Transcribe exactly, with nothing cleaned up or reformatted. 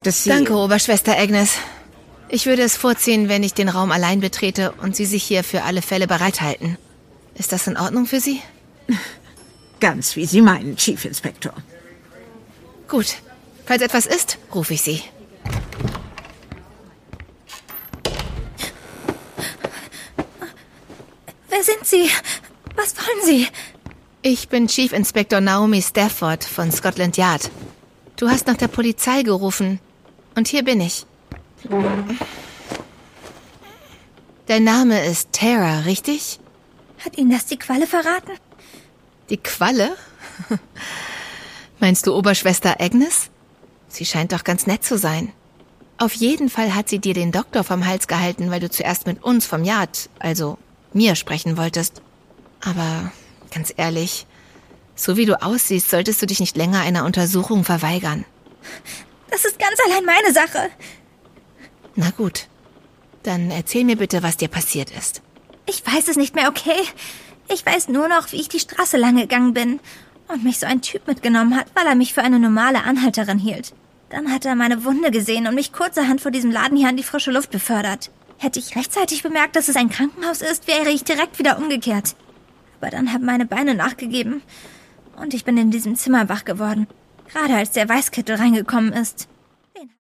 dass Sie... Danke, Oberschwester Agnes. Ich würde es vorziehen, wenn ich den Raum allein betrete und Sie sich hier für alle Fälle bereithalten. Ist das in Ordnung für Sie? Ganz wie Sie meinen, Chief Inspector. Gut. Falls etwas ist, rufe ich Sie. Wer sind Sie? Was wollen Sie? Ich bin Chief Inspector Naomi Stafford von Scotland Yard. Du hast nach der Polizei gerufen. Und hier bin ich. Dein Name ist Tara, richtig? Hat Ihnen das die Qualle verraten? Die Qualle? Meinst du Oberschwester Agnes? Sie scheint doch ganz nett zu sein. Auf jeden Fall hat sie dir den Doktor vom Hals gehalten, weil du zuerst mit uns vom Yard, also mir, sprechen wolltest. Aber ganz ehrlich, so wie du aussiehst, solltest du dich nicht länger einer Untersuchung verweigern. Das ist ganz allein meine Sache. Na gut, dann erzähl mir bitte, was dir passiert ist. Ich weiß es nicht mehr, okay? Ich weiß nur noch, wie ich die Straße lang gegangen bin und mich so ein Typ mitgenommen hat, weil er mich für eine normale Anhalterin hielt. Dann hat er meine Wunde gesehen und mich kurzerhand vor diesem Laden hier an die frische Luft befördert. Hätte ich rechtzeitig bemerkt, dass es ein Krankenhaus ist, wäre ich direkt wieder umgekehrt. Aber dann haben meine Beine nachgegeben und ich bin in diesem Zimmer wach geworden, gerade als der Weißkittel reingekommen ist.